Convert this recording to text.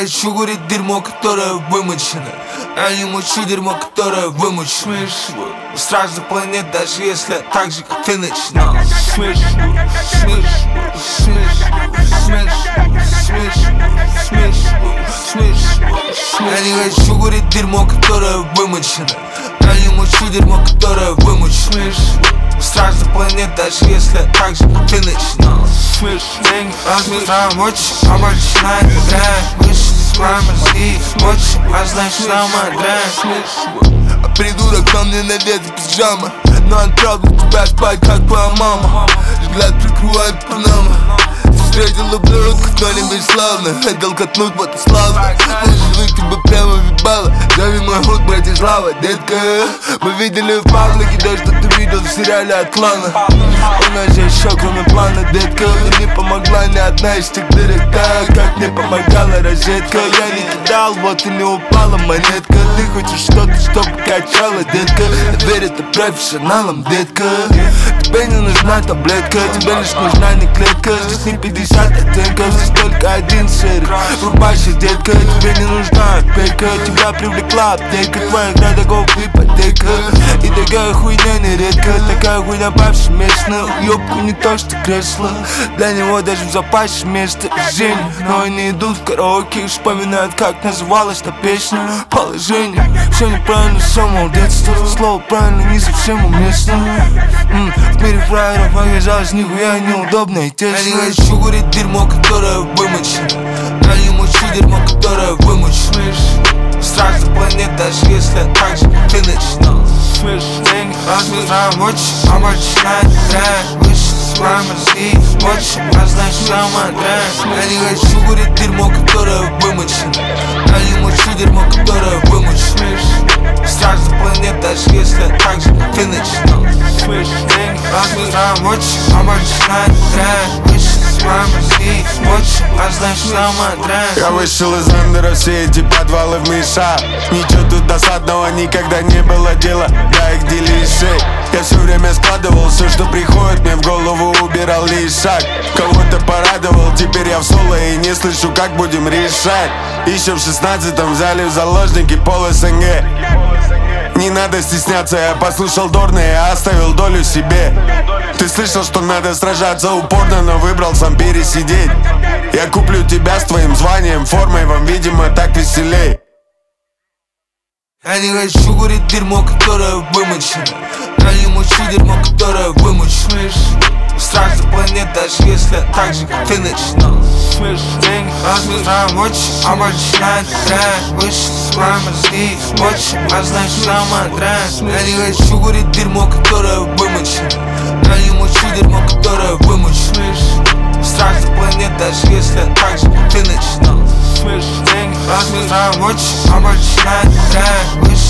не хочу курить дерьмо, которое вымочено. Я не мучу дерьмо, которое вымочено. С разных планет, даже если так же, как ты начинал. Я не хочу курить дерьмо, которое вымочено. Я не мучу дерьмо, которое вымочено. С разных планет, даже если так же, как ты начинал. Деньги размешаем очень, а начинает играть. Вышли с мозги, очень, а значит самая дрянь. Придурок на мне надета пиджама, но отправлю тебя спать, как твоя мама. Взгляд прикрывает панама. Встретила блюдку, кто-нибудь славно. Хотел катнуть, вот и славно. Может, тебя прямо въебало. Зови мой худ, братья, слава, детка. Мы видели в паблике то, что ты видел в сериале от клана. У нас же еще кроме плана, детка. Мне не помогла ни одна из тех дырок, так как мне помогала розетка. Я не кидал, вот и не упала монетка. Ты хочешь что-то, чтобы качала, детка. Верь, это профессионалам, детка. Тебе не нужна таблетка, тебе лишь нужна не клетка. Здесь не 50 оттенков, здесь только один шерик. Врубайся, детка, тебе не нужна опека. Тебя привлекла аптека, твоя градогов ипотека. И такая хуйня нередко, такая хуйня повсеместно. Уёбку не то, что кресло, для него даже в запасе место и зелень. Но они идут в караоке и вспоминают, как называлась та песня. Положение, все неправильно с самого детства. Слово правильно не совсем уместно. В мире фраеров оказалось нихуя неудобно и тесно. Я не хочу курить дерьмо, которое вымочено. Я не мучу дерьмо, которое вымочено. С разных планет, даже если так же, как ты начинал. Деньги размешаем очень, а начинает играть. Вышли с мозги, очень, а значит самая дрянь. Я не хочу курить дерьмо, которое вымочено. Я не мучу дерьмо, которое вымочено. С разных планет, даже если так же, как ты начинал. Деньги размешаем очень, а начинает играть. Вышли с мозги, очень, а значит самая дрянь. Я вышел из андера, все эти подвалы в мешах. Ничего тут досадного никогда не было дела. Я их делишей. Я все время складывал все, что приходит мне в голову, убирал лишь шаг. Кого-то порадовал, теперь я в соло и не слышу, как будем решать. Еще в 16-м взяли в заложники пол СНГ. Не надо стесняться, я послушал Дорна и оставил долю себе. Ты слышал, что надо сражаться упорно, но выбрал сам пересидеть. Я куплю тебя с твоим званием, формой, вам, видимо, так веселей. Я не хочу курить дерьмо, которое вымочено. Я не мучу дерьмо, которое вымочено. С разных планет, даже если так же, как ты начинал. Деньги размешаем очень, а начинает играть. Вышли с мозги, очень, а значит самая дрянь. Я не хочу курить дерьмо, которое вымочено. Я не мучу дерьмо, которое вымочено. С разных планет, даже если так же, как ты начинал. Деньги размешаем очень, а начинает играть.